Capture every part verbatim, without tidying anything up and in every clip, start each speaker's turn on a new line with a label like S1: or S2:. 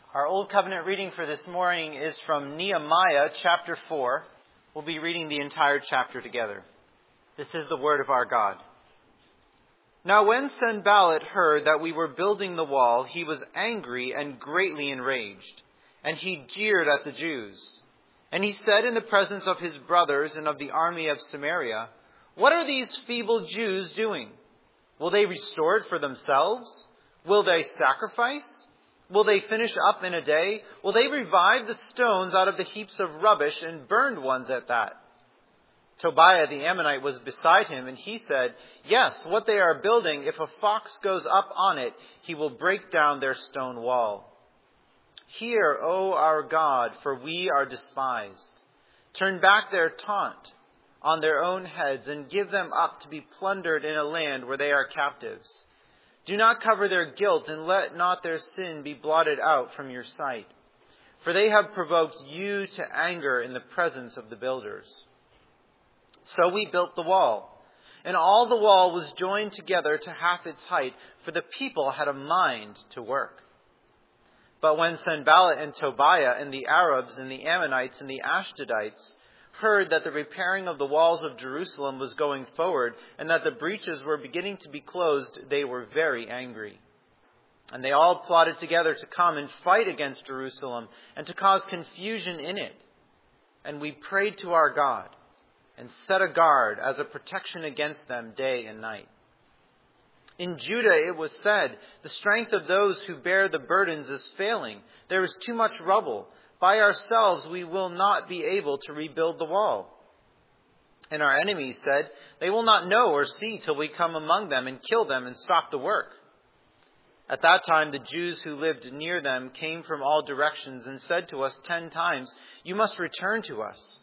S1: Our Old Covenant reading for this morning is from Nehemiah chapter four. We'll be reading the entire chapter together. This is the word of our God. Now when Sanballat heard that we were building the wall, he was angry and greatly enraged, and he jeered at the Jews. And he said in the presence of his brothers and of the army of Samaria, "What are these feeble Jews doing? Will they restore it for themselves? Will they sacrifice? Will they finish up in a day? Will they revive the stones out of the heaps of rubbish and burned ones at that?" Tobiah the Ammonite was beside him, and he said, "Yes, what they are building, if a fox goes up on it, he will break down their stone wall. Hear, O our God, for we are despised. Turn back their taunt on their own heads and give them up to be plundered in a land where they are captives. Do not cover their guilt and let not their sin be blotted out from your sight. For they have provoked you to anger in the presence of the builders." So we built the wall, and all the wall was joined together to half its height, for the people had a mind to work. But when Sanballat and Tobiah and the Arabs and the Ammonites and the Ashdodites heard that the repairing of the walls of Jerusalem was going forward and that the breaches were beginning to be closed, they were very angry. And they all plotted together to come and fight against Jerusalem and to cause confusion in it. And we prayed to our God and set a guard as a protection against them day and night. In Judah it was said, "The strength of those who bear the burdens is failing. There is too much rubble. By ourselves we will not be able to rebuild the wall." And our enemies said, "They will not know or see till we come among them and kill them and stop the work." At that time the Jews who lived near them came from all directions and said to us ten times, "You must return to us."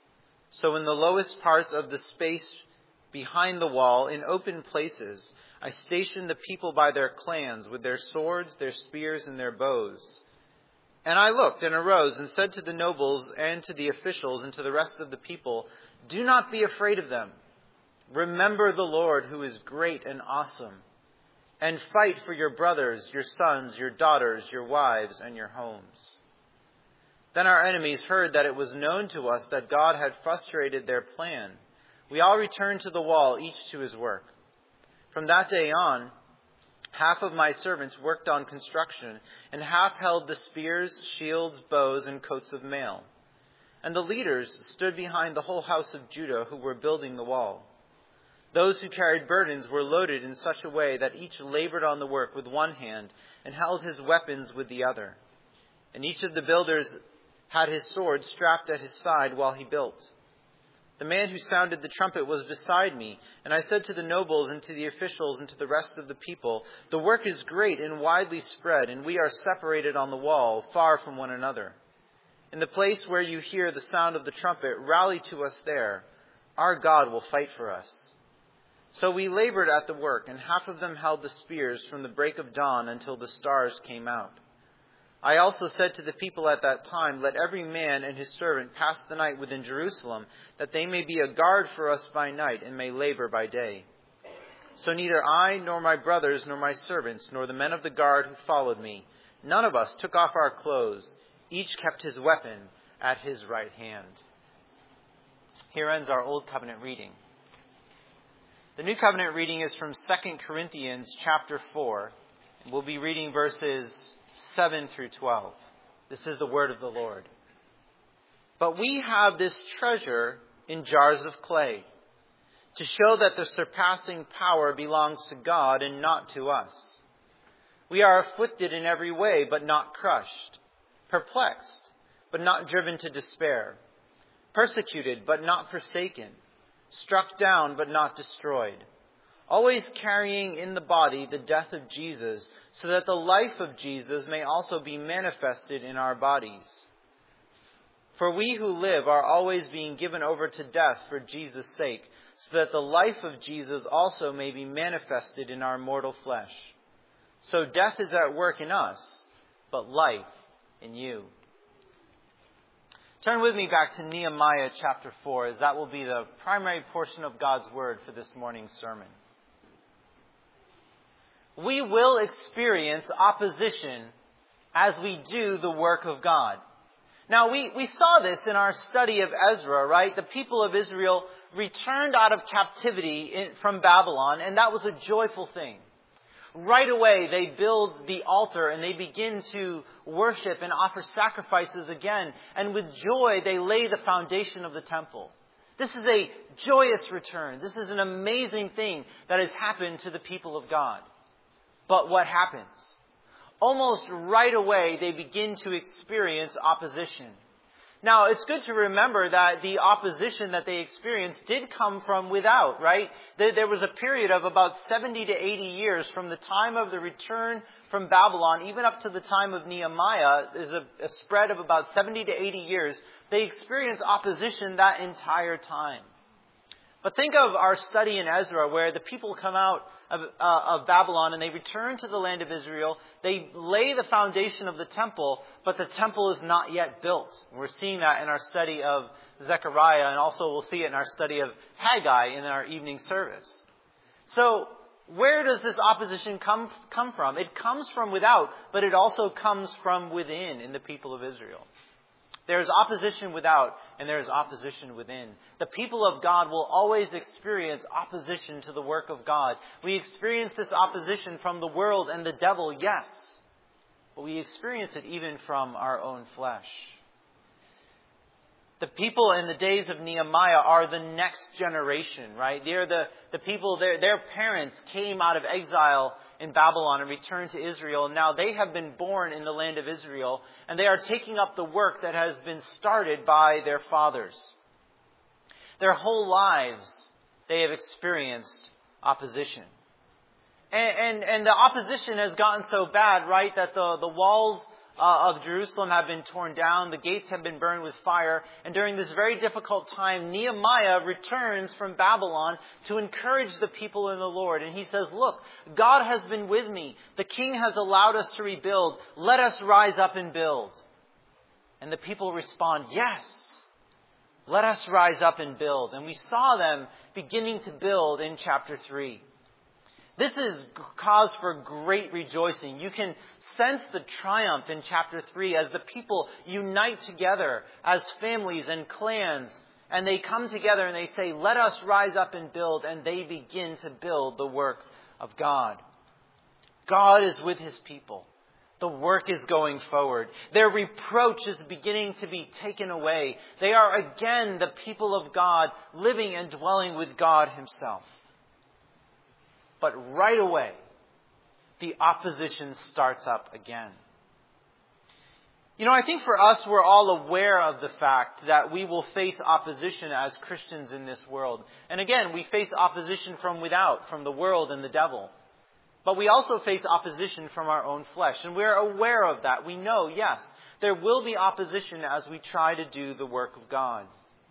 S1: So in the lowest parts of the space behind the wall, in open places, I stationed the people by their clans with their swords, their spears, and their bows. And I looked and arose and said to the nobles and to the officials and to the rest of the people, "Do not be afraid of them. Remember the Lord who is great and awesome, and fight for your brothers, your sons, your daughters, your wives, and your homes." Then our enemies heard that it was known to us that God had frustrated their plan. We all returned to the wall, each to his work. From that day on, half of my servants worked on construction, and half held the spears, shields, bows, and coats of mail. And the leaders stood behind the whole house of Judah who were building the wall. Those who carried burdens were loaded in such a way that each labored on the work with one hand and held his weapons with the other. And each of the builders had his sword strapped at his side while he built. The man who sounded the trumpet was beside me, and I said to the nobles and to the officials and to the rest of the people, "The work is great and widely spread, and we are separated on the wall, far from one another. In the place where you hear the sound of the trumpet, rally to us there. Our God will fight for us." So we labored at the work, and half of them held the spears from the break of dawn until the stars came out. I also said to the people at that time, "Let every man and his servant pass the night within Jerusalem, that they may be a guard for us by night and may labor by day." So neither I, nor my brothers, nor my servants, nor the men of the guard who followed me, none of us took off our clothes. Each kept his weapon at his right hand. Here ends our Old Covenant reading. The New Covenant reading is from Second Corinthians chapter four. We'll be reading verses seven through twelve. This is the word of the Lord. "But we have this treasure in jars of clay, to show that the surpassing power belongs to God and not to us. We are afflicted in every way, but not crushed, perplexed, but not driven to despair, persecuted, but not forsaken, struck down, but not destroyed, always carrying in the body the death of Jesus, so that the life of Jesus may also be manifested in our bodies. For we who live are always being given over to death for Jesus' sake, so that the life of Jesus also may be manifested in our mortal flesh. So death is at work in us, but life in you." Turn with me back to Nehemiah chapter four, as that will be the primary portion of God's word for this morning's sermon. We will experience opposition as we do the work of God. Now, we, we saw this in our study of Ezra, right? The people of Israel returned out of captivity in, from Babylon, and that was a joyful thing. Right away, they build the altar and they begin to worship and offer sacrifices again. And with joy, they lay the foundation of the temple. This is a joyous return. This is an amazing thing that has happened to the people of God. But what happens? Almost right away, they begin to experience opposition. Now, it's good to remember that the opposition that they experienced did come from without, right? There was a period of about seventy to eighty years from the time of the return from Babylon, even up to the time of Nehemiah. There's a, a spread of about seventy to eighty years. They experienced opposition that entire time. But think of our study in Ezra, where the people come out of, uh, of Babylon and they return to the land of Israel. They lay the foundation of the temple, but the temple is not yet built. We're seeing that in our study of Zechariah, and also we'll see it in our study of Haggai in our evening service. So, where does this opposition come, come from? It comes from without, but it also comes from within in the people of Israel. There is opposition without, and there is opposition within. The people of God will always experience opposition to the work of God. We experience this opposition from the world and the devil, yes. But we experience it even from our own flesh. The people in the days of Nehemiah are the next generation, right? They're the, the people, their, their parents came out of exile in Babylon and returned to Israel. Now they have been born in the land of Israel, and they are taking up the work that has been started by their fathers. Their whole lives, they have experienced opposition. And, and, and the opposition has gotten so bad, right, that the, the walls Uh, of Jerusalem have been torn down. The gates have been burned with fire. And during this very difficult time, Nehemiah returns from Babylon to encourage the people in the Lord. And he says, look, God has been with me. The king has allowed us to rebuild. Let us rise up and build. And the people respond, yes, let us rise up and build. And we saw them beginning to build in chapter three. This is cause for great rejoicing. You can sense the triumph in chapter three as the people unite together as families and clans. And they come together and they say, let us rise up and build. And they begin to build the work of God. God is with his people. The work is going forward. Their reproach is beginning to be taken away. They are again the people of God, living and dwelling with God himself. But right away, the opposition starts up again. You know, I think for us, we're all aware of the fact that we will face opposition as Christians in this world. And again, we face opposition from without, from the world and the devil. But we also face opposition from our own flesh. And we're aware of that. We know, yes, there will be opposition as we try to do the work of God.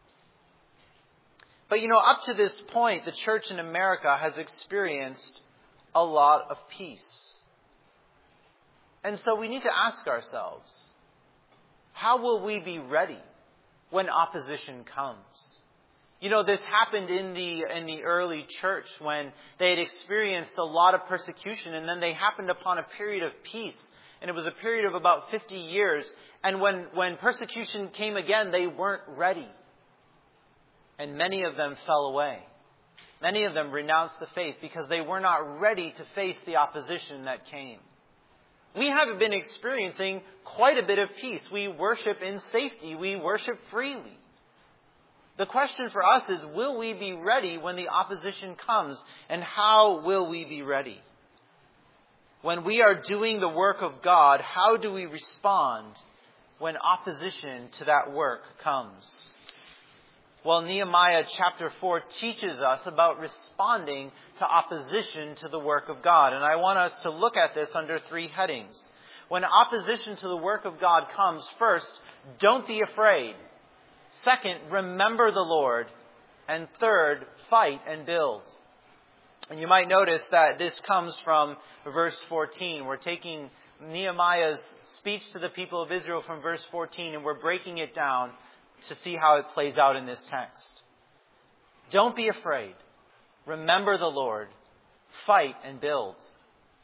S1: But you know, up to this point, the church in America has experienced a lot of peace. And so we need to ask ourselves, how will we be ready when opposition comes? You know, this happened in the in the early church when they had experienced a lot of persecution, and then they happened upon a period of peace. And it was a period of about fifty years. And when, when persecution came again, they weren't ready. And many of them fell away. Many of them renounced the faith because they were not ready to face the opposition that came. We have been experiencing quite a bit of peace. We worship in safety. We worship freely. The question for us is, will we be ready when the opposition comes? And how will we be ready? When we are doing the work of God, how do we respond when opposition to that work comes? Well, Nehemiah chapter four teaches us about responding to opposition to the work of God. And I want us to look at this under three headings. When opposition to the work of God comes, first, don't be afraid. Second, remember the Lord. And third, fight and build. And you might notice that this comes from verse fourteen. We're taking Nehemiah's speech to the people of Israel from verse fourteen, and we're breaking it down to see how it plays out in this text. Don't be afraid. Remember the Lord. Fight and build.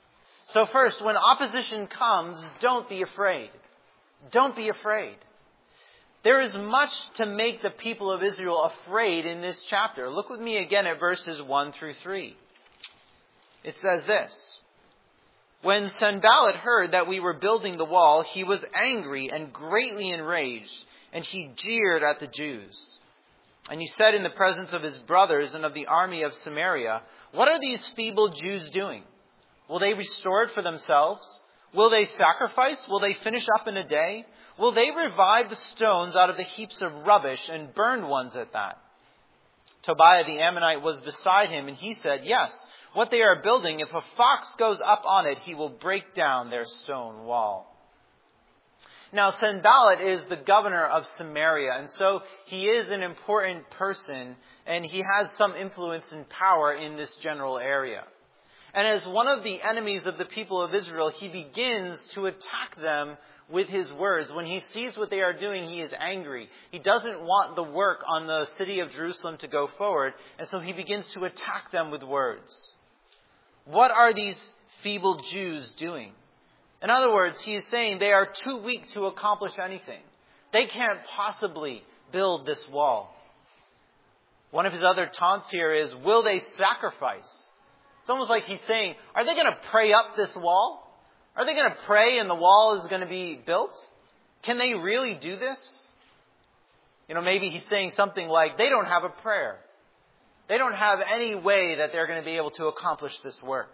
S1: So first, when opposition comes, don't be afraid. Don't be afraid. There is much to make the people of Israel afraid in this chapter. Look with me again at verses one through three. It says this: When Sanballat heard that we were building the wall, he was angry and greatly enraged, and he jeered at the Jews. And he said in the presence of his brothers and of the army of Samaria, "What are these feeble Jews doing? Will they restore it for themselves? Will they sacrifice? Will they finish up in a day? Will they revive the stones out of the heaps of rubbish and burned ones at that?" Tobiah the Ammonite was beside him, and he said, "Yes, what they are building, if a fox goes up on it, he will break down their stone wall." Now, Sanballat is the governor of Samaria, and so he is an important person, and he has some influence and power in this general area. And as one of the enemies of the people of Israel, he begins to attack them with his words. When he sees what they are doing, he is angry. He doesn't want the work on the city of Jerusalem to go forward, and so he begins to attack them with words. What are these feeble Jews doing? In other words, he is saying they are too weak to accomplish anything. They can't possibly build this wall. One of his other taunts here is, will they sacrifice? It's almost like he's saying, are they going to pray up this wall? Are they going to pray and the wall is going to be built? Can they really do this? You know, maybe he's saying something like, they don't have a prayer. They don't have any way that they're going to be able to accomplish this work.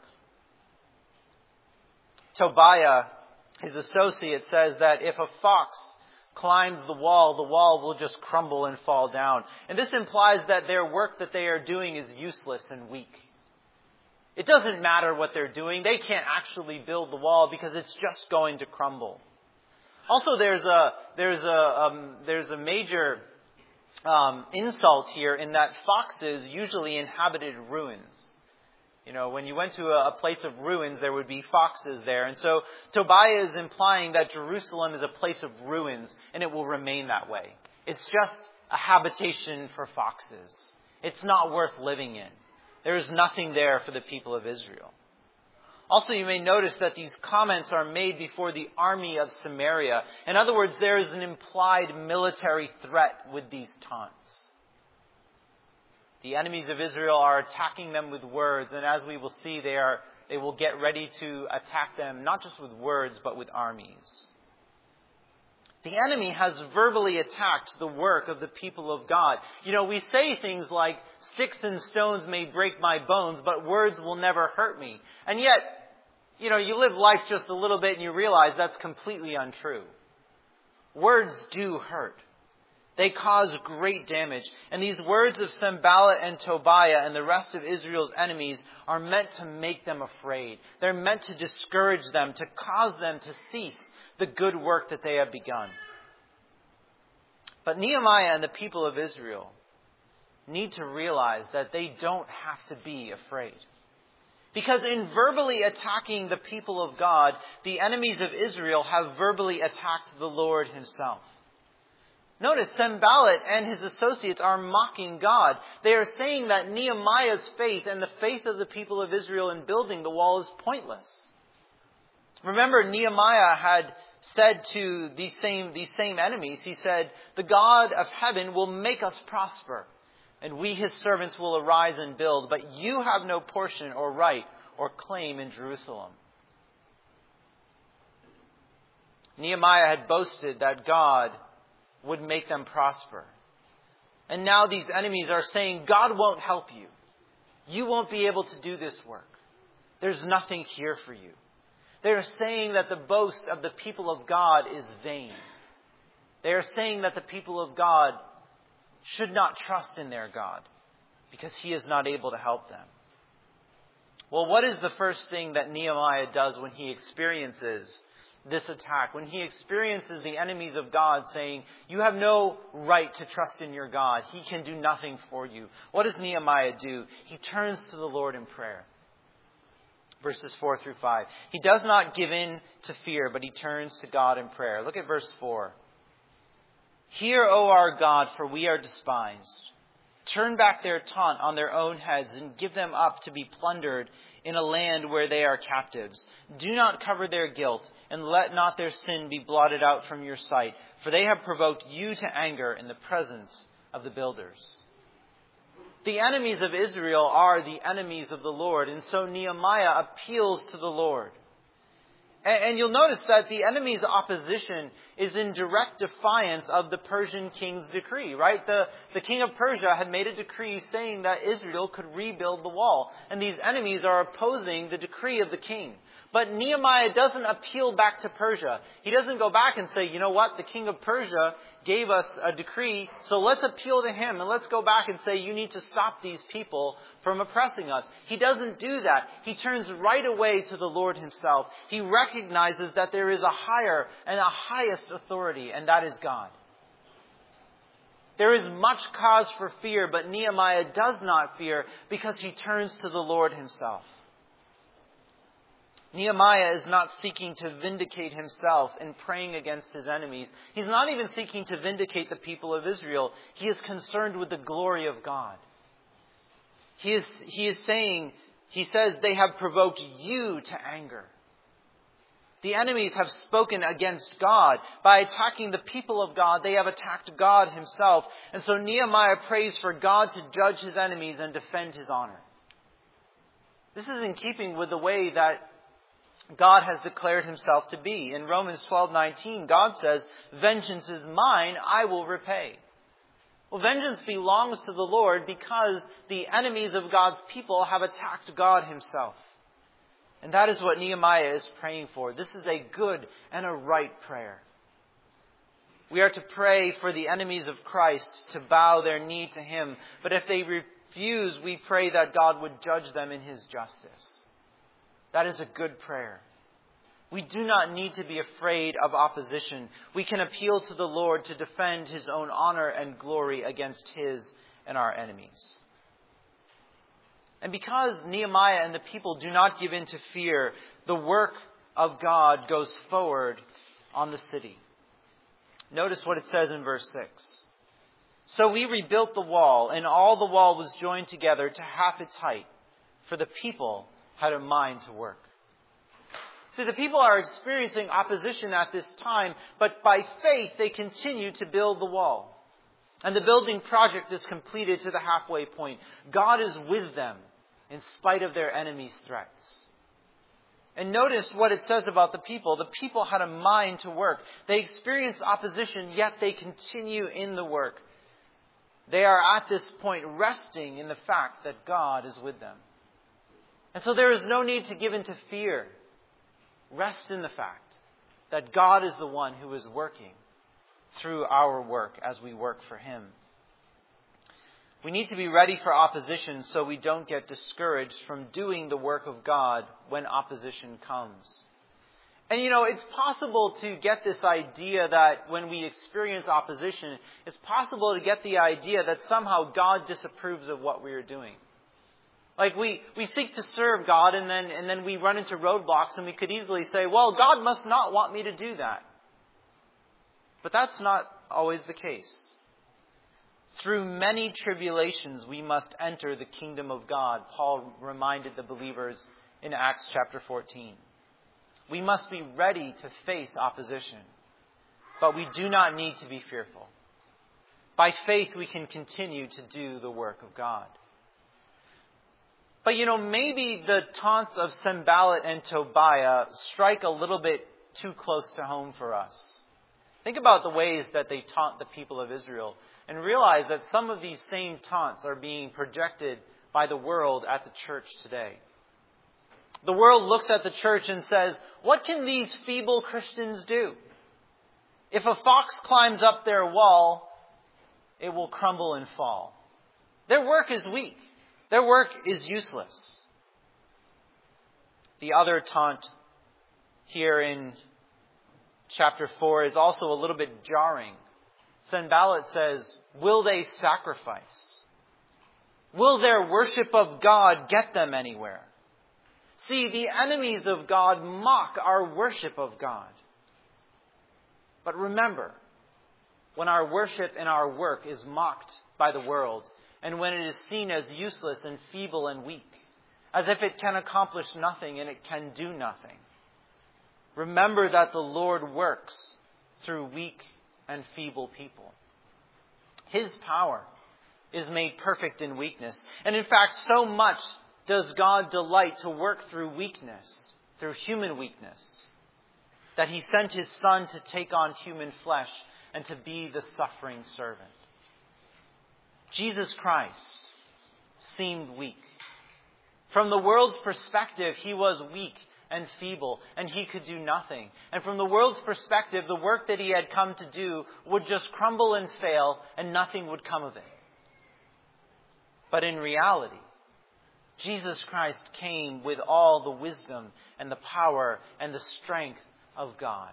S1: Tobiah, his associate, says that if a fox climbs the wall, the wall will just crumble and fall down. And this implies that their work that they are doing is useless and weak. It doesn't matter what they're doing. They can't actually build the wall because it's just going to crumble. Also, there's a there's a um, there's a major um, insult here in that foxes usually inhabited ruins. You know, when you went to a, a place of ruins, there would be foxes there. And so Tobiah is implying that Jerusalem is a place of ruins, and it will remain that way. It's just a habitation for foxes. It's not worth living in. There is nothing there for the people of Israel. Also, you may notice that these comments are made before the army of Samaria. In other words, there is an implied military threat with these taunts. The enemies of Israel are attacking them with words, and as we will see, they are they will get ready to attack them not just with words, but with armies. The enemy has verbally attacked the work of the people of God. You know, we say things like, sticks and stones may break my bones, but words will never hurt me. And yet, you know, you live life just a little bit and you realize that's completely untrue. Words do hurt. They cause great damage. And these words of Sanballat and Tobiah and the rest of Israel's enemies are meant to make them afraid. They're meant to discourage them, to cause them to cease the good work that they have begun. But Nehemiah and the people of Israel need to realize that they don't have to be afraid. Because in verbally attacking the people of God, the enemies of Israel have verbally attacked the Lord himself. Notice, Sanballat and his associates are mocking God. They are saying that Nehemiah's faith and the faith of the people of Israel in building the wall is pointless. Remember, Nehemiah had said to these same, these same enemies, he said, the God of heaven will make us prosper, and we his servants will arise and build, but you have no portion or right or claim in Jerusalem. Nehemiah had boasted that God would make them prosper. And now these enemies are saying, God won't help you. You won't be able to do this work. There's nothing here for you. They are saying that the boast of the people of God is vain. They are saying that the people of God should not trust in their God because he is not able to help them. Well, what is the first thing that Nehemiah does when he experiences this attack? When he experiences the enemies of God saying, you have no right to trust in your God. He can do nothing for you. What does Nehemiah do? He turns to the Lord in prayer. Verses four through five. He does not give in to fear, but he turns to God in prayer. Look at verse four. Hear, O our God, for we are despised. Turn back their taunt on their own heads and give them up to be plundered in a land where they are captives. Do not cover their guilt, and let not their sin be blotted out from your sight, for they have provoked you to anger in the presence of the builders. The enemies of Israel are the enemies of the Lord, and so Nehemiah appeals to the Lord. And you'll notice that the enemy's opposition is in direct defiance of the Persian king's decree, right? The, the king of Persia had made a decree saying that Israel could rebuild the wall. And these enemies are opposing the decree of the king. But Nehemiah doesn't appeal back to Persia. He doesn't go back and say, you know what, the king of Persia gave us a decree, so let's appeal to him and let's go back and say, you need to stop these people from oppressing us. He doesn't do that. He turns right away to the Lord himself. He recognizes that there is a higher and a highest authority, and that is God. There is much cause for fear, but Nehemiah does not fear because he turns to the Lord himself. Nehemiah is not seeking to vindicate himself in praying against his enemies. He's not even seeking to vindicate the people of Israel. He is concerned with the glory of God. He is, he is saying, he says, they have provoked you to anger. The enemies have spoken against God. By attacking the people of God, they have attacked God himself. And so Nehemiah prays for God to judge his enemies and defend his honor. This is in keeping with the way that God has declared himself to be. In Romans twelve nineteen, God says, vengeance is mine, I will repay. Well, vengeance belongs to the Lord because the enemies of God's people have attacked God himself. And that is what Nehemiah is praying for. This is a good and a right prayer. We are to pray for the enemies of Christ to bow their knee to him. But if they refuse, we pray that God would judge them in his justice. That is a good prayer. We do not need to be afraid of opposition. We can appeal to the Lord to defend his own honor and glory against his and our enemies. And because Nehemiah and the people do not give in to fear, the work of God goes forward on the city. Notice what it says in verse six. So we rebuilt the wall, and all the wall was joined together to half its height, for the people had a mind to work. See, the people are experiencing opposition at this time, but by faith they continue to build the wall. And the building project is completed to the halfway point. God is with them in spite of their enemies' threats. And notice what it says about the people. The people had a mind to work. They experienced opposition, yet they continue in the work. They are at this point resting in the fact that God is with them. And so there is no need to give in to fear. Rest in the fact that God is the one who is working through our work as we work for him. We need to be ready for opposition so we don't get discouraged from doing the work of God when opposition comes. And you know, it's possible to get this idea that when we experience opposition, it's possible to get the idea that somehow God disapproves of what we are doing. Like we, we seek to serve God and then, and then we run into roadblocks and we could easily say, well, God must not want me to do that. But that's not always the case. Through many tribulations, we must enter the kingdom of God. Paul reminded the believers in Acts chapter fourteen. We must be ready to face opposition, but we do not need to be fearful. By faith, we can continue to do the work of God. But you know, maybe the taunts of Sanballat and Tobiah strike a little bit too close to home for us. Think about the ways that they taunt the people of Israel and realize that some of these same taunts are being projected by the world at the church today. The world looks at the church and says, what can these feeble Christians do? If a fox climbs up their wall, it will crumble and fall. Their work is weak. Their work is useless. The other taunt here in chapter four is also a little bit jarring. Sanballat says, will they sacrifice? Will their worship of God get them anywhere? See, the enemies of God mock our worship of God. But remember, when our worship and our work is mocked by the world, and when it is seen as useless and feeble and weak, as if it can accomplish nothing and it can do nothing. Remember that the Lord works through weak and feeble people. His power is made perfect in weakness. And in fact, so much does God delight to work through weakness, through human weakness, that He sent His Son to take on human flesh and to be the suffering servant. Jesus Christ seemed weak. From the world's perspective, He was weak and feeble, and He could do nothing. And from the world's perspective, the work that He had come to do would just crumble and fail, and nothing would come of it. But in reality, Jesus Christ came with all the wisdom and the power and the strength of God.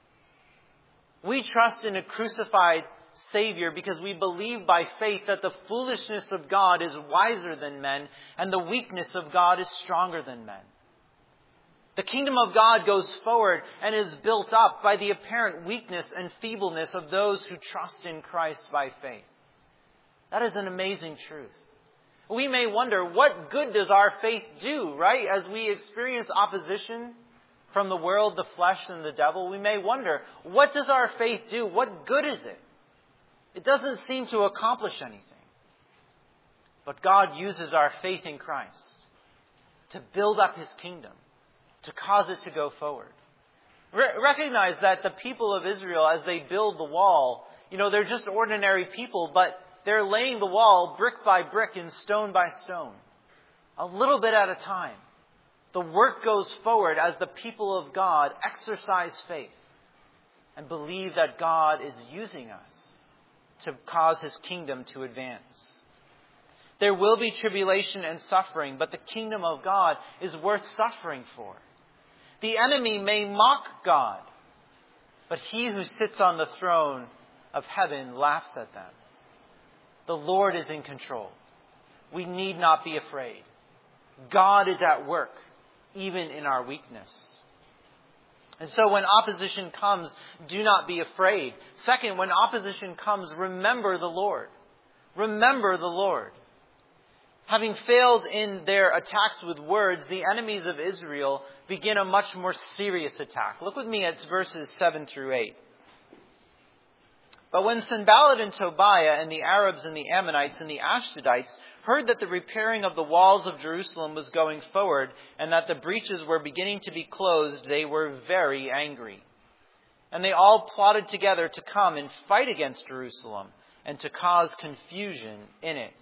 S1: We trust in a crucified Savior because we believe by faith that the foolishness of God is wiser than men and the weakness of God is stronger than men. The kingdom of God goes forward and is built up by the apparent weakness and feebleness of those who trust in Christ by faith. That is an amazing truth. We may wonder, what good does our faith do, right? As we experience opposition from the world, the flesh, and the devil, we may wonder, what does our faith do? What good is it? It doesn't seem to accomplish anything. But God uses our faith in Christ to build up His kingdom, to cause it to go forward. Re- recognize that the people of Israel, as they build the wall, you know, they're just ordinary people, but they're laying the wall brick by brick and stone by stone, a little bit at a time. The work goes forward as the people of God exercise faith and believe that God is using us to cause His kingdom to advance. There will be tribulation and suffering, but the kingdom of God is worth suffering for. The enemy may mock God, but He who sits on the throne of heaven laughs at them. The Lord is in control. We need not be afraid. God is at work, even in our weakness. And so when opposition comes, do not be afraid. Second, when opposition comes, remember the Lord. Remember the Lord. Having failed in their attacks with words, the enemies of Israel begin a much more serious attack. Look with me at verses seven through eight. But when Sanballat and Tobiah and the Arabs and the Ammonites and the Ashdodites heard that the repairing of the walls of Jerusalem was going forward and that the breaches were beginning to be closed, they were very angry. And they all plotted together to come and fight against Jerusalem and to cause confusion in it.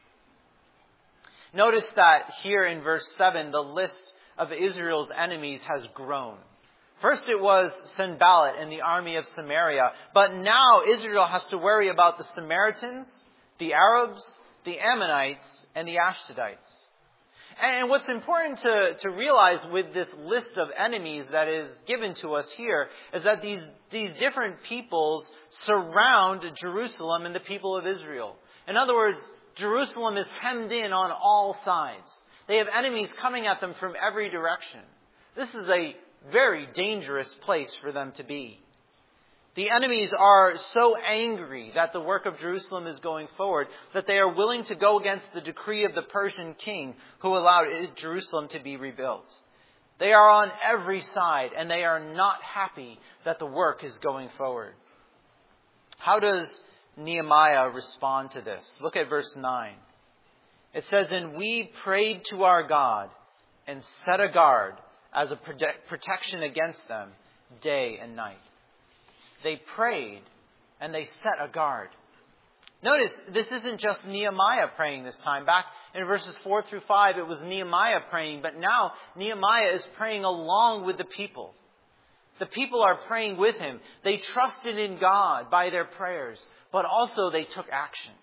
S1: Notice that here in verse seven, the list of Israel's enemies has grown. First it was Sanballat and the army of Samaria, but now Israel has to worry about the Samaritans, the Arabs, the Ammonites, and the Ashdodites. And what's important to, to realize with this list of enemies that is given to us here is that these, these different peoples surround Jerusalem and the people of Israel. In other words, Jerusalem is hemmed in on all sides. They have enemies coming at them from every direction. This is a very dangerous place for them to be. The enemies are so angry that the work of Jerusalem is going forward that they are willing to go against the decree of the Persian king who allowed Jerusalem to be rebuilt. They are on every side and they are not happy that the work is going forward. How does Nehemiah respond to this? Look at verse nine. It says, "And we prayed to our God and set a guard as a protection against them day and night." They prayed and they set a guard. Notice, this isn't just Nehemiah praying this time. Back in verses four through five, it was Nehemiah praying, but now Nehemiah is praying along with the people. The people are praying with him. They trusted in God by their prayers, but also they took action.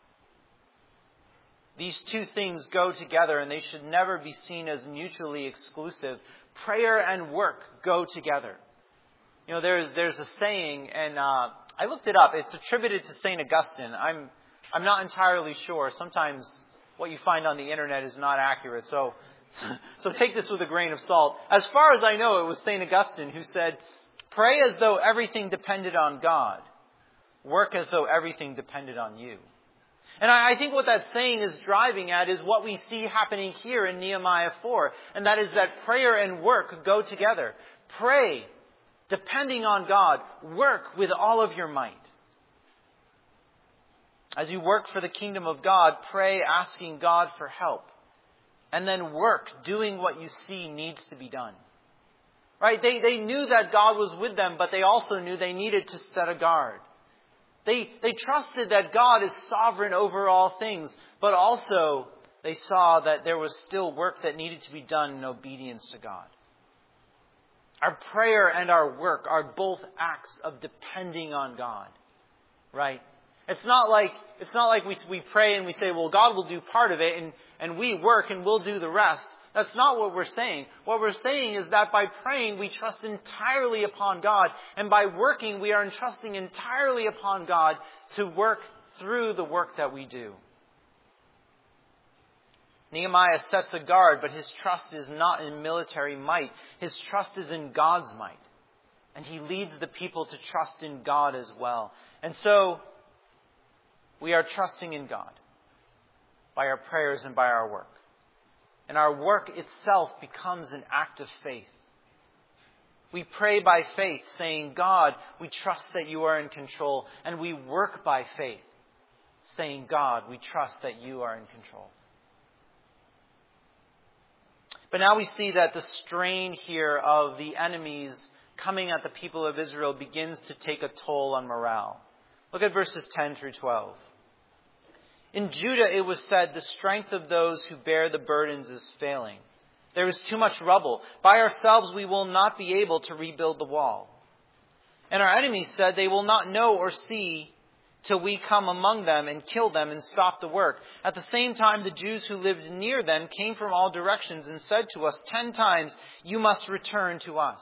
S1: These two things go together and they should never be seen as mutually exclusive. Prayer and work go together. You know, there's there's a saying, and uh, I looked it up. It's attributed to Saint Augustine. I'm I'm not entirely sure. Sometimes what you find on the internet is not accurate. So so take this with a grain of salt. As far as I know, it was Saint Augustine who said, "Pray as though everything depended on God. Work as though everything depended on you." And I think what that saying is driving at is what we see happening here in Nehemiah four. And that is that prayer and work go together. Pray, depending on God. Work with all of your might. As you work for the kingdom of God, pray asking God for help. And then work doing what you see needs to be done. Right? They, they knew that God was with them, but they also knew they needed to set a guard. They, they trusted that God is sovereign over all things, but also they saw that there was still work that needed to be done in obedience to God. Our prayer and our work are both acts of depending on God. Right? It's not like, it's not like we, we pray and we say, well, God will do part of it and, and we work and we'll do the rest. That's not what we're saying. What we're saying is that by praying, we trust entirely upon God. And by working, we are entrusting entirely upon God to work through the work that we do. Nehemiah sets a guard, but his trust is not in military might. His trust is in God's might. And he leads the people to trust in God as well. And so, we are trusting in God by our prayers and by our work. And our work itself becomes an act of faith. We pray by faith, saying, God, we trust that you are in control. And we work by faith, saying, God, we trust that you are in control. But now we see that the strain here of the enemies coming at the people of Israel begins to take a toll on morale. Look at verses ten through twelve. In Judah it was said, the strength of those who bear the burdens is failing. There is too much rubble. By ourselves we will not be able to rebuild the wall. And our enemies said, they will not know or see till we come among them and kill them and stop the work. At the same time, the Jews who lived near them came from all directions and said to us ten times, you must return to us.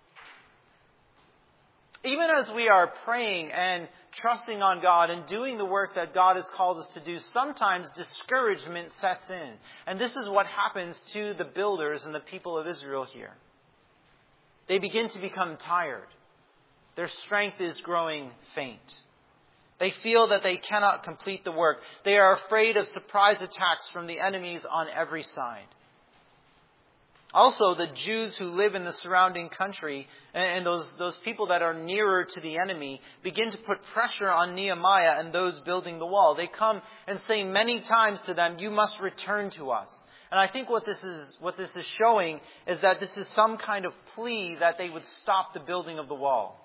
S1: Even as we are praying and trusting on God and doing the work that God has called us to do, sometimes discouragement sets in. And this is what happens to the builders and the people of Israel here. They begin to become tired. Their strength is growing faint. They feel that they cannot complete the work. They are afraid of surprise attacks from the enemies on every side. Also, the Jews who live in the surrounding country and those, those people that are nearer to the enemy begin to put pressure on Nehemiah and those building the wall. They come and say many times to them, you must return to us. And I think what this is, what this is showing is that this is some kind of plea that they would stop the building of the wall.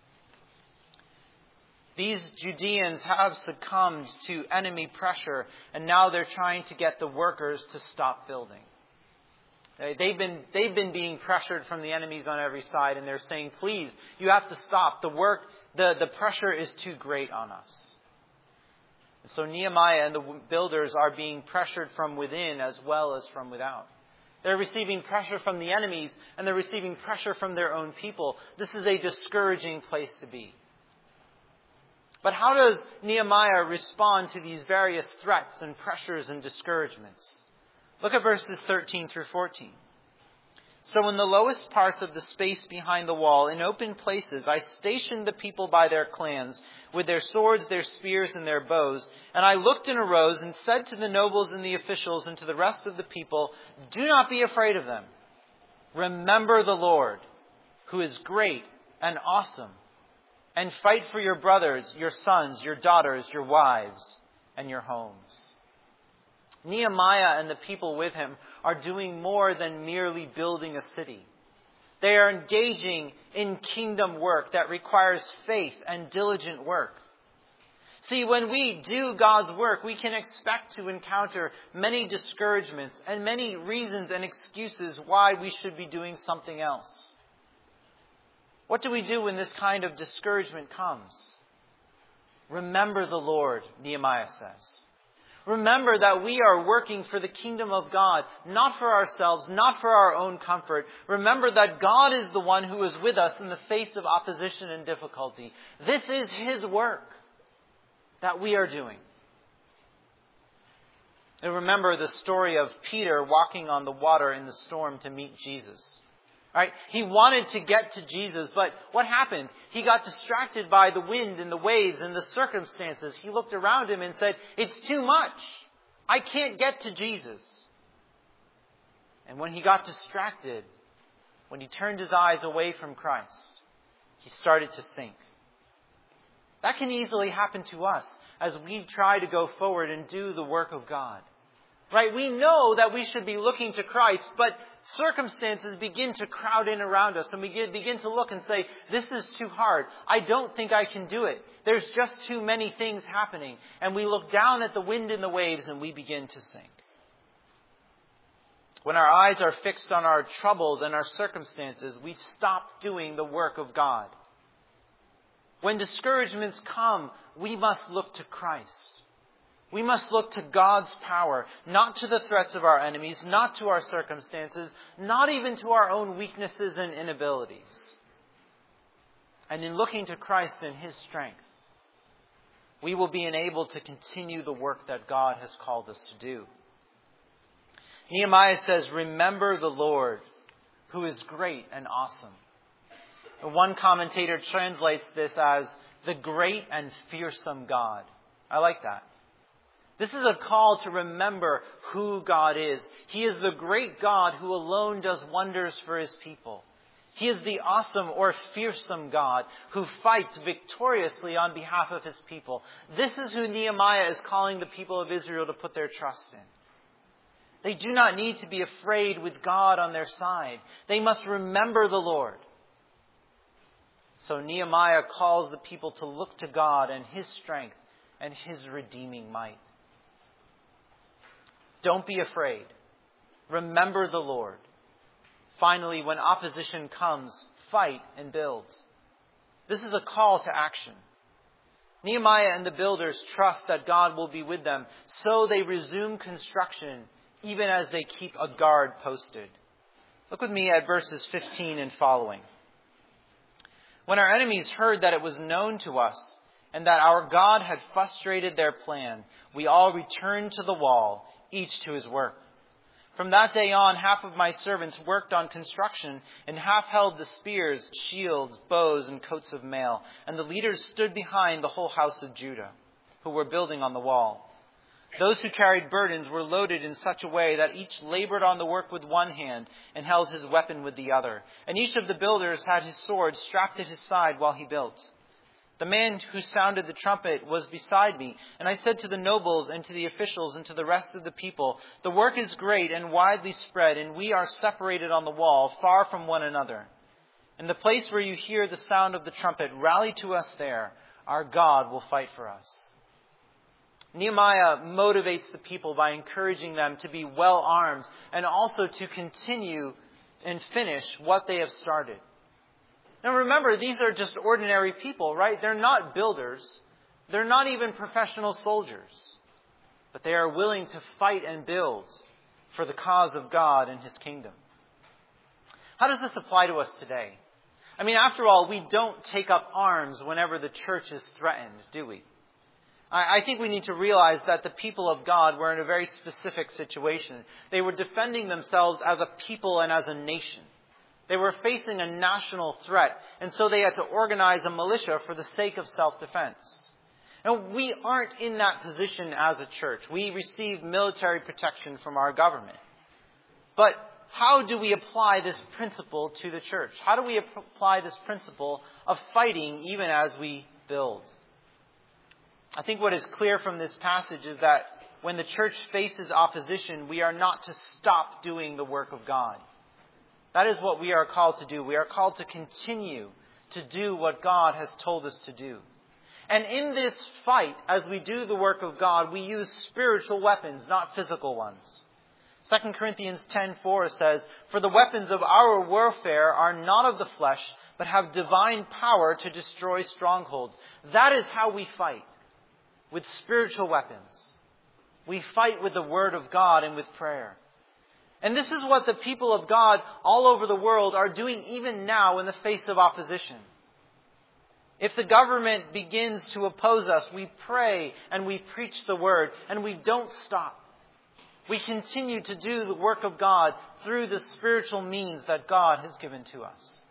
S1: These Judeans have succumbed to enemy pressure, and now they're trying to get the workers to stop building. They've been, they've been being pressured from the enemies on every side, and they're saying, please, you have to stop. The work, the, the pressure is too great on us. So Nehemiah and the builders are being pressured from within as well as from without. They're receiving pressure from the enemies, and they're receiving pressure from their own people. This is a discouraging place to be. But how does Nehemiah respond to these various threats and pressures and discouragements? Look at verses thirteen through fourteen. So in the lowest parts of the space behind the wall, in open places, I stationed the people by their clans, with their swords, their spears, and their bows. And I looked and arose and said to the nobles and the officials and to the rest of the people, do not be afraid of them. Remember the Lord, who is great and awesome, and fight for your brothers, your sons, your daughters, your wives, and your homes. Nehemiah and the people with him are doing more than merely building a city. They are engaging in kingdom work that requires faith and diligent work. See, when we do God's work, we can expect to encounter many discouragements and many reasons and excuses why we should be doing something else. What do we do when this kind of discouragement comes? Remember the Lord, Nehemiah says. Remember that we are working for the kingdom of God, not for ourselves, not for our own comfort. Remember that God is the one who is with us in the face of opposition and difficulty. This is His work that we are doing. And remember the story of Peter walking on the water in the storm to meet Jesus. Right? He wanted to get to Jesus, but what happened? He got distracted by the wind and the waves and the circumstances. He looked around him and said, it's too much. I can't get to Jesus. And when he got distracted, when he turned his eyes away from Christ, he started to sink. That can easily happen to us as we try to go forward and do the work of God. Right? We know that we should be looking to Christ, but circumstances begin to crowd in around us, and we begin to look and say, this is too hard. I don't think I can do it. There's just too many things happening. And we look down at the wind and the waves and we begin to sink. When our eyes are fixed on our troubles and our circumstances, we stop doing the work of God. When discouragements come, we must look to Christ. We must look to God's power, not to the threats of our enemies, not to our circumstances, not even to our own weaknesses and inabilities. And in looking to Christ and His strength, we will be enabled to continue the work that God has called us to do. Nehemiah says, remember the Lord, who is great and awesome. And one commentator translates this as the great and fearsome God. I like that. This is a call to remember who God is. He is the great God who alone does wonders for His people. He is the awesome or fearsome God who fights victoriously on behalf of His people. This is who Nehemiah is calling the people of Israel to put their trust in. They do not need to be afraid with God on their side. They must remember the Lord. So Nehemiah calls the people to look to God and His strength and His redeeming might. Don't be afraid. Remember the Lord. Finally, when opposition comes, fight and build. This is a call to action. Nehemiah and the builders trust that God will be with them, so they resume construction even as they keep a guard posted. Look with me at verses fifteen and following. When our enemies heard that it was known to us and that our God had frustrated their plan, we all returned to the wall, each to his work. From that day on, half of my servants worked on construction, and half held the spears, shields, bows, and coats of mail. And the leaders stood behind the whole house of Judah, who were building on the wall. Those who carried burdens were loaded in such a way that each labored on the work with one hand and held his weapon with the other. And each of the builders had his sword strapped at his side while he built. The man who sounded the trumpet was beside me, and I said to the nobles and to the officials and to the rest of the people, the work is great and widely spread, and we are separated on the wall, far from one another. In the place where you hear the sound of the trumpet, rally to us there. Our God will fight for us. Nehemiah motivates the people by encouraging them to be well armed and also to continue and finish what they have started. Now remember, these are just ordinary people, right? They're not builders. They're not even professional soldiers. But they are willing to fight and build for the cause of God and His kingdom. How does this apply to us today? I mean, after all, we don't take up arms whenever the church is threatened, do we? I think we need to realize that the people of God were in a very specific situation. They were defending themselves as a people and as a nation. They were facing a national threat, and so they had to organize a militia for the sake of self-defense. And we aren't in that position as a church. We receive military protection from our government. But how do we apply this principle to the church? How do we apply this principle of fighting even as we build? I think what is clear from this passage is that when the church faces opposition, we are not to stop doing the work of God. That is what we are called to do. We are called to continue to do what God has told us to do. And in this fight, as we do the work of God, we use spiritual weapons, not physical ones. Second Corinthians ten four says, "For the weapons of our warfare are not of the flesh, but have divine power to destroy strongholds." That is how we fight. With spiritual weapons. We fight with the Word of God and with prayer. And this is what the people of God all over the world are doing even now in the face of opposition. If the government begins to oppose us, we pray and we preach the Word and we don't stop. We continue to do the work of God through the spiritual means that God has given to us.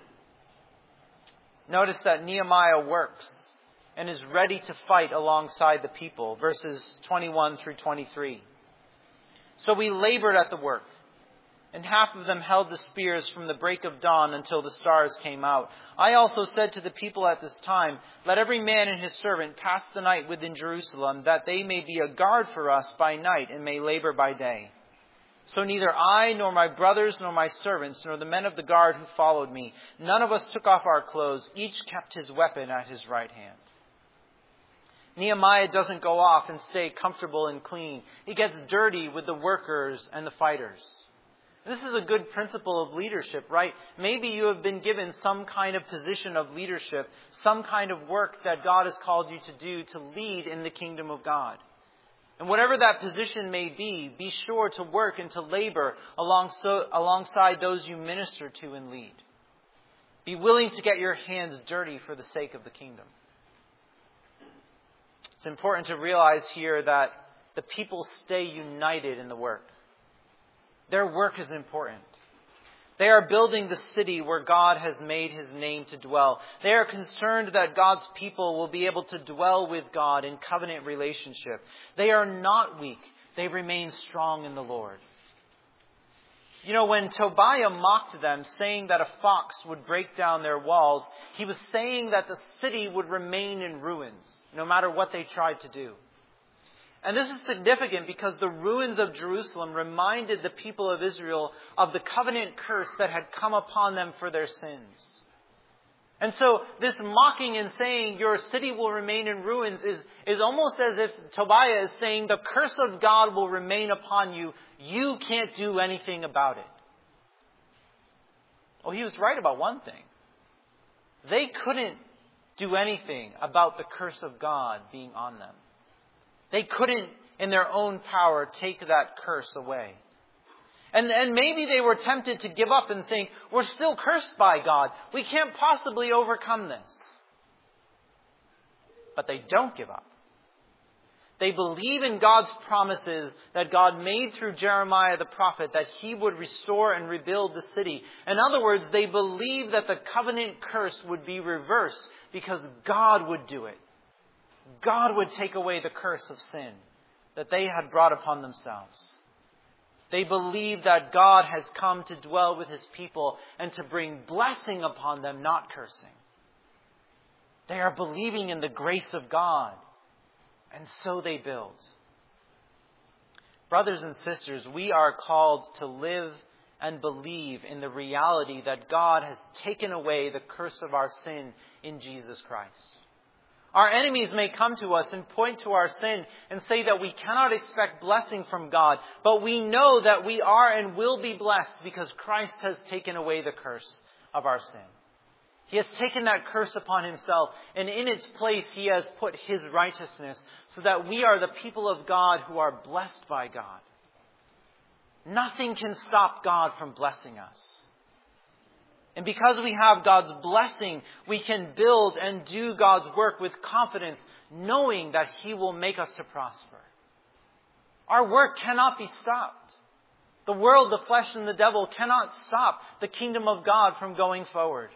S1: Notice that Nehemiah works and is ready to fight alongside the people. Verses twenty-one through twenty-three. So we labored at the work, and half of them held the spears from the break of dawn until the stars came out. I also said to the people at this time, let every man and his servant pass the night within Jerusalem, that they may be a guard for us by night and may labor by day. So neither I, nor my brothers, nor my servants, nor the men of the guard who followed me, none of us took off our clothes. Each kept his weapon at his right hand. Nehemiah doesn't go off and stay comfortable and clean. He gets dirty with the workers and the fighters. This is a good principle of leadership, right? Maybe you have been given some kind of position of leadership, some kind of work that God has called you to do to lead in the kingdom of God. And whatever that position may be, be sure to work and to labor alongside those you minister to and lead. Be willing to get your hands dirty for the sake of the kingdom. It's important to realize here that the people stay united in the work. Their work is important. They are building the city where God has made his name to dwell. They are concerned that God's people will be able to dwell with God in covenant relationship. They are not weak. They remain strong in the Lord. You know, when Tobiah mocked them, saying that a fox would break down their walls, he was saying that the city would remain in ruins, no matter what they tried to do. And this is significant because the ruins of Jerusalem reminded the people of Israel of the covenant curse that had come upon them for their sins. And so this mocking and saying your city will remain in ruins is, is almost as if Tobiah is saying the curse of God will remain upon you. You can't do anything about it. Well, he was right about one thing. They couldn't do anything about the curse of God being on them. They couldn't, in their own power, take that curse away. And, and maybe they were tempted to give up and think, we're still cursed by God. We can't possibly overcome this. But they don't give up. They believe in God's promises that God made through Jeremiah the prophet, that he would restore and rebuild the city. In other words, they believe that the covenant curse would be reversed because God would do it. God would take away the curse of sin that they had brought upon themselves. They believe that God has come to dwell with his people and to bring blessing upon them, not cursing. They are believing in the grace of God, and so they build. Brothers and sisters, we are called to live and believe in the reality that God has taken away the curse of our sin in Jesus Christ. Our enemies may come to us and point to our sin and say that we cannot expect blessing from God, but we know that we are and will be blessed because Christ has taken away the curse of our sin. He has taken that curse upon himself, and in its place he has put his righteousness so that we are the people of God who are blessed by God. Nothing can stop God from blessing us. And because we have God's blessing, we can build and do God's work with confidence, knowing that he will make us to prosper. Our work cannot be stopped. The world, the flesh, and the devil cannot stop the kingdom of God from going forward.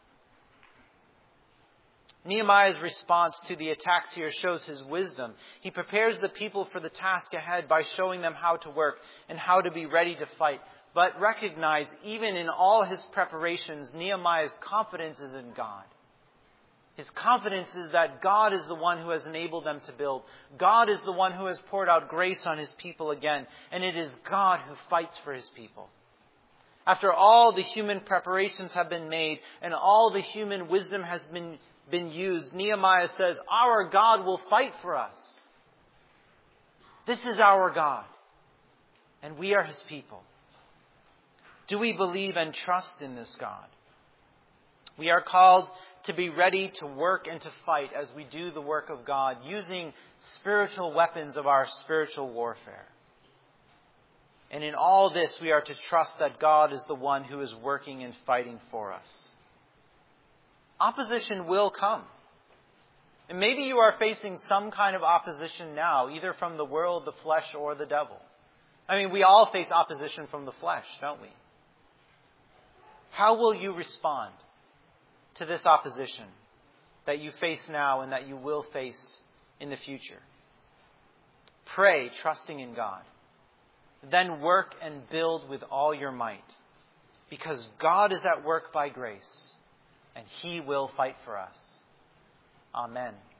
S1: Nehemiah's response to the attacks here shows his wisdom. He prepares the people for the task ahead by showing them how to work and how to be ready to fight. But recognize, even in all his preparations, Nehemiah's confidence is in God. His confidence is that God is the one who has enabled them to build. God is the one who has poured out grace on his people again. And it is God who fights for his people. After all the human preparations have been made and all the human wisdom has been, been used, Nehemiah says, our God will fight for us. This is our God. And we are his people. Do we believe and trust in this God? We are called to be ready to work and to fight as we do the work of God, using spiritual weapons of our spiritual warfare. And in all this, we are to trust that God is the one who is working and fighting for us. Opposition will come. And maybe you are facing some kind of opposition now, either from the world, the flesh, or the devil. I mean, we all face opposition from the flesh, don't we? How will you respond to this opposition that you face now and that you will face in the future? Pray, trusting in God. Then work and build with all your might, because God is at work by grace, and He will fight for us. Amen.